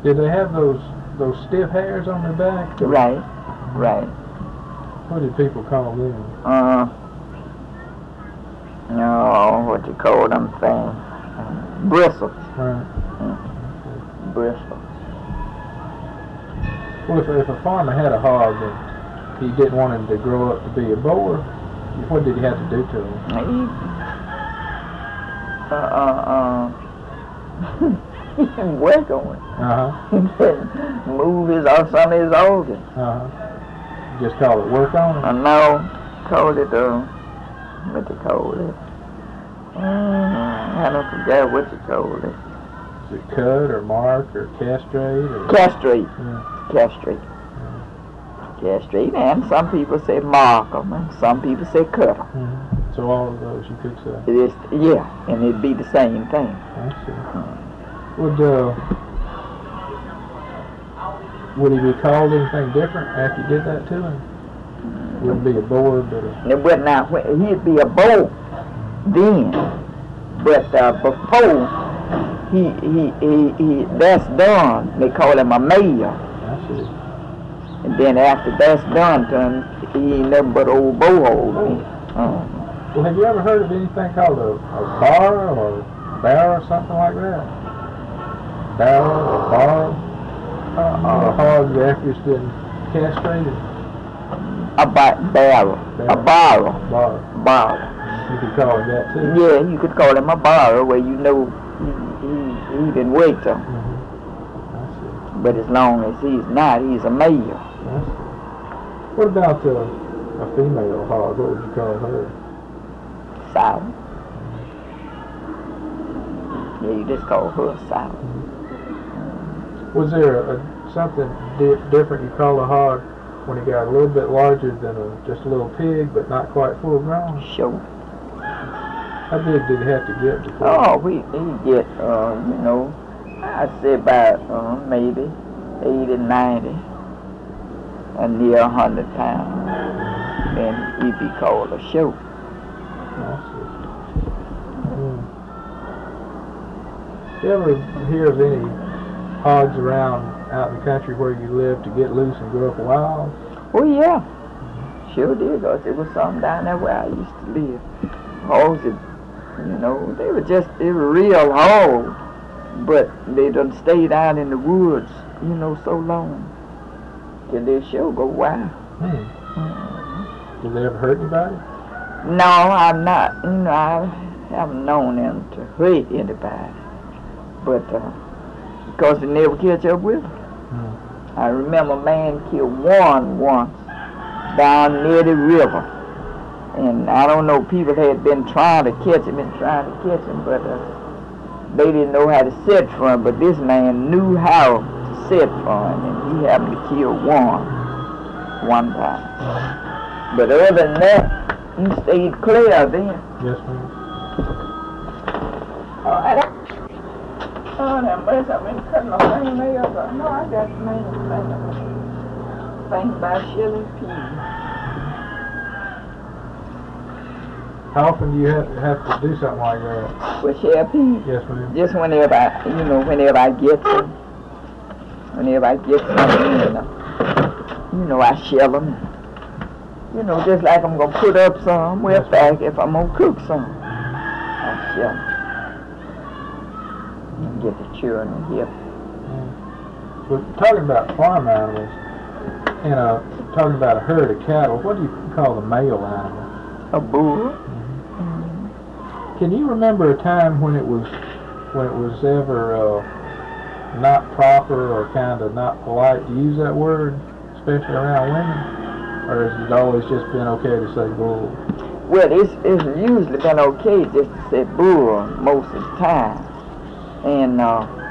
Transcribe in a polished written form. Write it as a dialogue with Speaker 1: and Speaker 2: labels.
Speaker 1: Did they have those stiff hairs on their back?
Speaker 2: Right, right.
Speaker 1: What did people call them?
Speaker 2: No, what you call them things? Bristles.
Speaker 1: Right.
Speaker 2: Bristles.
Speaker 1: Well, if a farmer had a hog and he didn't want him to grow up to be a boar, what did he have to do to him?
Speaker 2: He can work on it. He can move some of his organs.
Speaker 1: Just call it work on it?
Speaker 2: No, call it, what you call it? I don't forget what you call it.
Speaker 1: Is it cut or mark or castrate? Or?
Speaker 2: Castrate.
Speaker 1: Yeah.
Speaker 2: Castrate. Castrate, and some people say mark them, and some people say cut them.
Speaker 1: So all of those you could say?
Speaker 2: It is, yeah, and it'd be the same thing.
Speaker 1: I see. Would he be called anything different after you did that to him? Wouldn't be a boar, but
Speaker 2: It would not. He'd be a bull then, but before he that's done, they call him a male.
Speaker 1: I see.
Speaker 2: And then after that's done to him, he ain't nothing but old bullhole.
Speaker 1: Well, have you ever heard of anything called a bar or barrow or something like that? Barrow or barrow? A hog after it's been castrated?
Speaker 2: A barrow. A barrow. Barrow.
Speaker 1: You could call it that too?
Speaker 2: Yeah, you could call him a barrow where you know he been worked on. But as long as he's not, he's a male.
Speaker 1: What about a female hog? What would you call her?
Speaker 2: Sow. Yeah, you just call her a sow.
Speaker 1: Was there something different you call a hog when he got a little bit larger than just a little pig, but not quite full grown?
Speaker 2: Sure.
Speaker 1: How big did he have to get before?
Speaker 2: Oh, he get, I'd say about maybe 80, 90, and near 100 pounds. Then he'd be called a show.
Speaker 1: Do you ever hear of any hogs around out in the country where you live to get loose and grow up wild?
Speaker 2: Oh, yeah. Sure did, because there was some down there where I used to live. Hogs that, they were real hogs, but they done stayed out in the woods, so long. Till they sure go wild.
Speaker 1: Did they ever hurt anybody?
Speaker 2: No, I'm not. I haven't known them to hurt anybody. But, because they never catch up with them. I remember a man killed one once down near the river. And I don't know, people had been trying to catch him but they didn't know how to set for him. But this man knew how to set for him, and he happened to kill one time. But other than that, he stayed clear then.
Speaker 1: Yes, ma'am.
Speaker 2: Oh, that mess, I've been cutting my fingernails. No, I got the main thing about Shirley P.
Speaker 1: How often do you have to do something like that?
Speaker 2: With Shirley P?
Speaker 1: Yes, ma'am.
Speaker 2: Just whenever I get some. Whenever I get something, I shell them. Just like I'm going to put up some, back if I'm going to cook some. I shell them. And get the children here.
Speaker 1: But talking about farm animals, and talking about a herd of cattle, what do you call the male animal?
Speaker 2: A bull.
Speaker 1: Can you remember a time when it was ever not proper or kind of not polite to use that word, especially around women? Or has it always just been okay to say bull?
Speaker 2: Well, it's usually been okay just to say bull most of the time. And